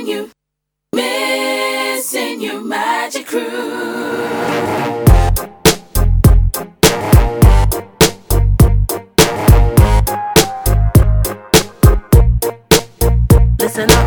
missing you, Magic Crew. Listen up.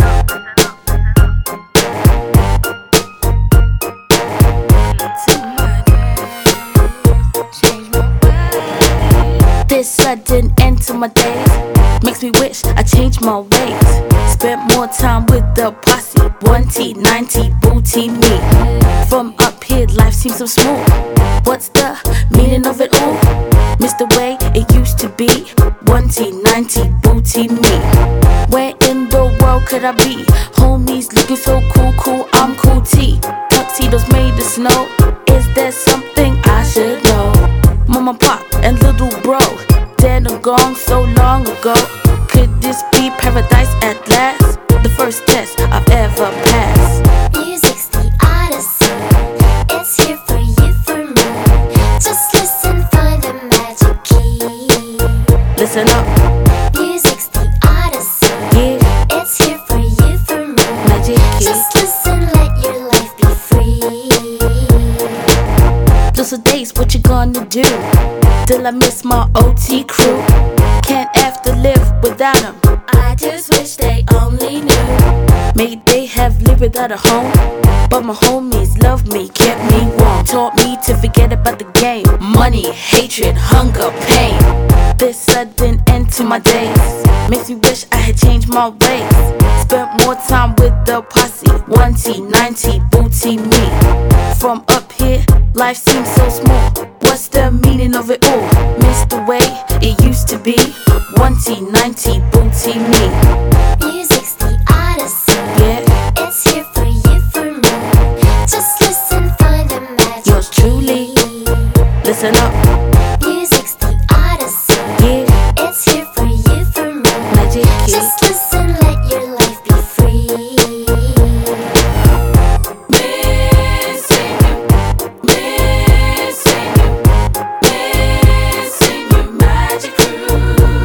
This sudden end to my days makes me wish I changed my ways. Spent more time with the posse, 1T, 90, booty me. From up here, life seems so smooth. What's the meaning of it all? Miss the way it used to be, 1T, 90, booty me. Where in the world could I be? Homies looking so cool, I'm cool T. Tuxedos made of snow. Is there something I should know? Mama, pop, and little bro, dead and gone so long ago. Could this be paradise at last? The first test I've ever passed. Music's the odyssey. It's here for you, for me. Just listen, find the magic key. Listen up. Music's the odyssey. Yeah. It's here for you, for me. Magic key. Just listen, let your life be free. Those are days, what you gonna do? Till I miss my OT crew. Can't have to live without them. I just wish they only knew. Maybe they have lived without a home, but my homies loved me, kept me warm. Taught me to forget about the game. Money, hatred, hunger, pain. This sudden end to my days makes me wish I had changed my ways. Spent more time with the posse, 1T, 90, booty me. From up here, life seems so small. What's the meaning of it all? Miss the way it used to be, 1T, 90, booty me. Music's the odyssey. Yeah, It's here for you, for me. Just listen, find the magic yours truly. key. Listen up. Music's the odyssey. Yeah, It's here for you, for me. magic key. Just listen, let your life be free. Missing you, missing you, missing you, Magic Crew.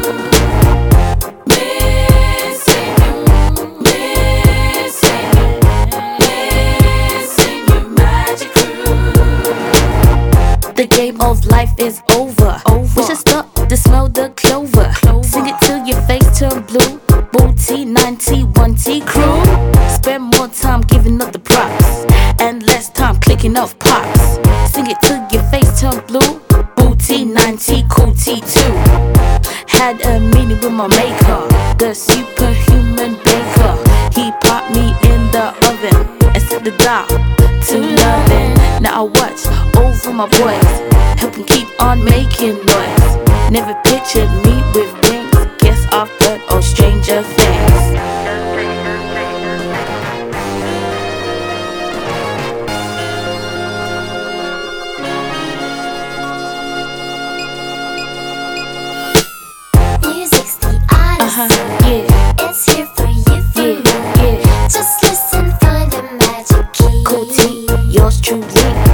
Missing you, missing you, missing you, Magic Crew. The game of life is over. Wish I stopped to smell the clover. Sing it till your face turn blue. Booty, 90, 1T crew. Spend more time giving up the props and less time clicking off pops. Sing it till your face turn blue. Booty, 90, cool T2. Had a meeting with my maker, the superhuman baker. He popped me in the oven and set the dial to loving. Now I watch over my boys, help him keep on making noise. Never pictured me with wings, guess I've heard of Stranger Things. Music's the odyssey. Yeah, It's here for you, for yeah, me. yeah. Just listen, find the magic key. Cool T, yours truly.